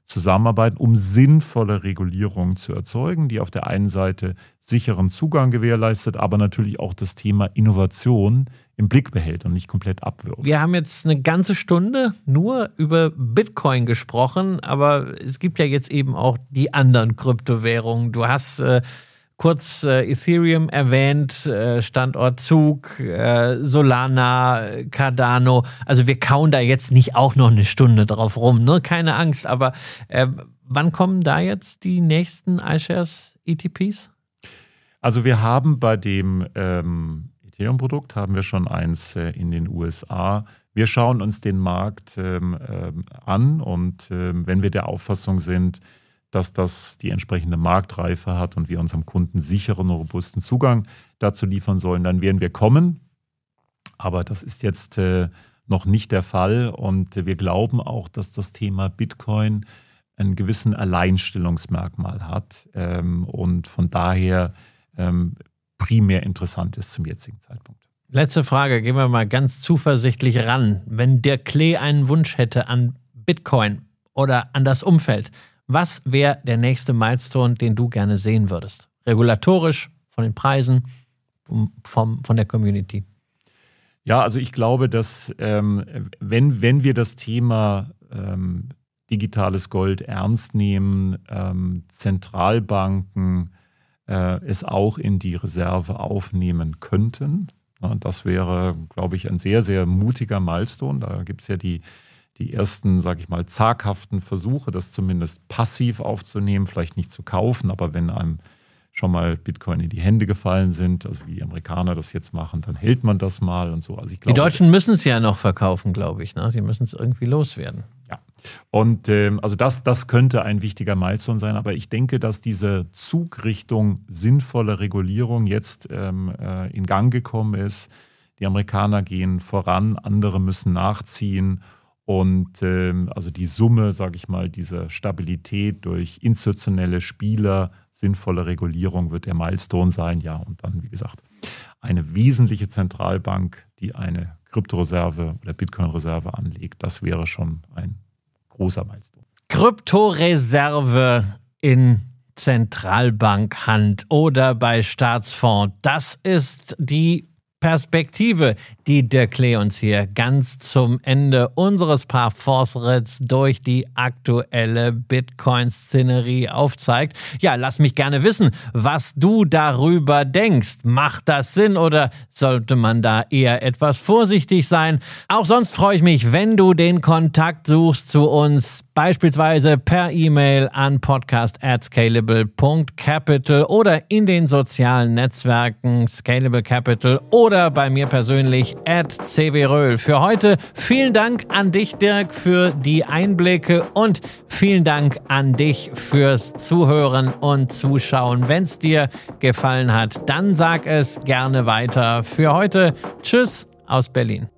zusammenarbeiten, um sinnvolle Regulierungen zu erzeugen, die auf der einen Seite sicheren Zugang gewährleistet, aber natürlich auch das Thema Innovation im Blick behält und nicht komplett abwirkt. Wir haben jetzt eine ganze Stunde nur über Bitcoin gesprochen, aber es gibt ja jetzt eben auch die anderen Kryptowährungen. Du hast kurz Ethereum erwähnt, Standort Zug, Solana, Cardano. Also wir kauen da jetzt nicht auch noch eine Stunde drauf rum, ne? Keine Angst. Aber wann kommen da jetzt die nächsten iShares ETPs? Also wir haben bei dem Ethereum-Produkt haben wir schon eins in den USA. Wir schauen uns den Markt an und wenn wir der Auffassung sind, dass das die entsprechende Marktreife hat und wir unserem Kunden sicheren und robusten Zugang dazu liefern sollen, dann werden wir kommen. Aber das ist jetzt noch nicht der Fall und wir glauben auch, dass das Thema Bitcoin einen gewissen Alleinstellungsmerkmal hat und von daher primär interessant ist zum jetzigen Zeitpunkt. Letzte Frage, gehen wir mal ganz zuversichtlich ran. Wenn Dirk Klee einen Wunsch hätte an Bitcoin oder an das Umfeld, was wäre der nächste Milestone, den du gerne sehen würdest? Regulatorisch, von den Preisen, von der Community? Ja, also ich glaube, dass wenn wir das Thema digitales Gold ernst nehmen, Zentralbanken es auch in die Reserve aufnehmen könnten. Das wäre, glaube ich, ein sehr, sehr mutiger Milestone. Da gibt es ja die ersten, sage ich mal, zaghaften Versuche, das zumindest passiv aufzunehmen, vielleicht nicht zu kaufen, aber wenn einem schon mal Bitcoin in die Hände gefallen sind, also wie die Amerikaner das jetzt machen, dann hält man das mal und so. Also ich glaube, die Deutschen müssen es ja noch verkaufen, glaube ich. Ne? Sie müssen es irgendwie loswerden. Ja, und also das könnte ein wichtiger Milestone sein, aber ich denke, dass diese Zug Richtung sinnvolle Regulierung jetzt in Gang gekommen ist. Die Amerikaner gehen voran, andere müssen nachziehen. Und also die Summe, sage ich mal, dieser Stabilität durch institutionelle Spieler, sinnvolle Regulierung wird der Milestone sein. Ja, und dann, wie gesagt, eine wesentliche Zentralbank, die eine Kryptoreserve oder Bitcoin-Reserve anlegt, das wäre schon ein großer Milestone. Kryptoreserve in Zentralbankhand oder bei Staatsfonds, das ist die Perspektive, die Dirk Klee uns hier ganz zum Ende unseres Parforce-Ritts durch die aktuelle Bitcoin-Szenerie aufzeigt. Ja, lass mich gerne wissen, was du darüber denkst. Macht das Sinn oder sollte man da eher etwas vorsichtig sein? Auch sonst freue ich mich, wenn du den Kontakt suchst zu uns, beispielsweise per E-Mail an podcast@scalable.capital oder in den sozialen Netzwerken Scalable Capital oder bei mir persönlich @cwröhl. Für heute vielen Dank an dich, Dirk, für die Einblicke und vielen Dank an dich fürs Zuhören und Zuschauen. Wenn es dir gefallen hat, dann sag es gerne weiter. Für heute tschüss aus Berlin.